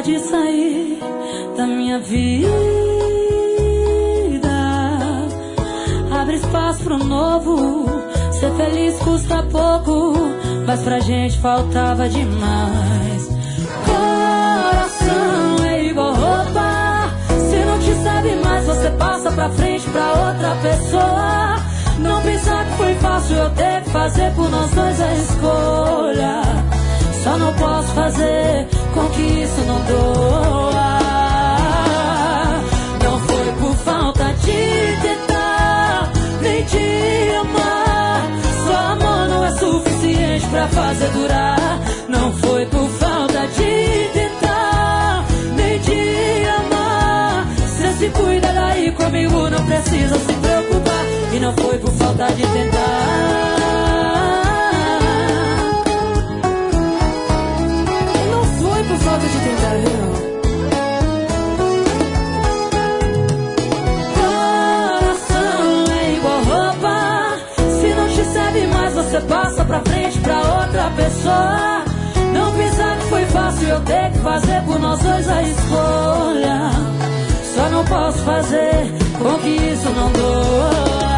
pode sair da minha vida. Abre espaço pro novo. Ser feliz custa pouco, mas pra gente faltava demais. Coração é igual roupa, se não te serve mais você passa pra frente pra outra pessoa. Não pensar que foi fácil eu ter que fazer por nós dois a escolha. Só não posso fazer com que isso não doa. Não foi por falta de tentar, nem de amar. Só amor não é suficiente pra fazer durar. Não foi por falta de tentar, nem de amar. Cê se cuida daí comigo, não precisa se preocupar. E não foi por falta de tentar. Falta de tentar, não. Coração é igual roupa, se não te serve mais você passa pra frente pra outra pessoa. Não pensar que foi fácil eu ter que fazer por nós dois a escolha. Só não posso fazer com que isso não doa.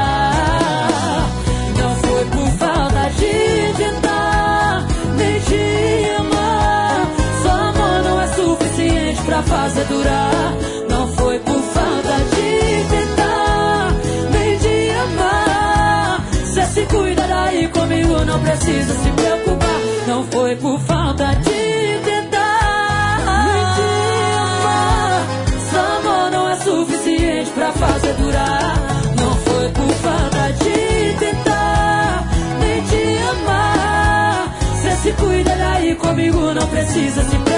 Não foi por falta de tentar, nem de amar. Suficiente pra fazer durar. Não foi por falta de tentar, nem de amar. Cê se cuida daí comigo, não precisa se preocupar. Não foi por falta de tentar, nem de amar. Só amor não é suficiente pra fazer durar. Não foi por falta de tentar, nem de amar. Cê se cuida daí comigo, não precisa se preocupar.